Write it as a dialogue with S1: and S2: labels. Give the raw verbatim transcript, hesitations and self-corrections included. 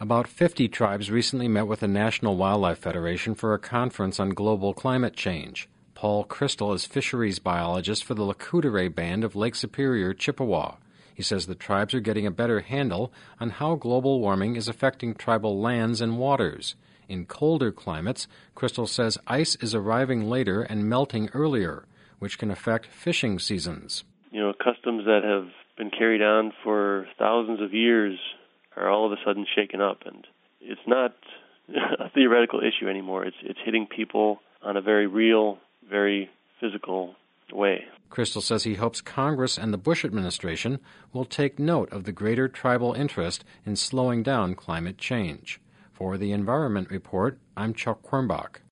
S1: About fifty tribes recently met with the National Wildlife Federation for a conference on global climate change. Paul Crystal is fisheries biologist for the Lakudere Band of Lake Superior, Chippewa. He says the tribes are getting a better handle on how global warming is affecting tribal lands and waters. In colder climates, Crystal says ice is arriving later and melting earlier, which can affect fishing seasons.
S2: You know, customs that have been carried on for thousands of years are all of a sudden shaken up, and it's not a theoretical issue anymore. It's it's hitting people on a very real, very physical way.
S1: Crystal says he hopes Congress and the Bush administration will take note of the greater tribal interest in slowing down climate change. For the Environment Report, I'm Chuck Quirmbach.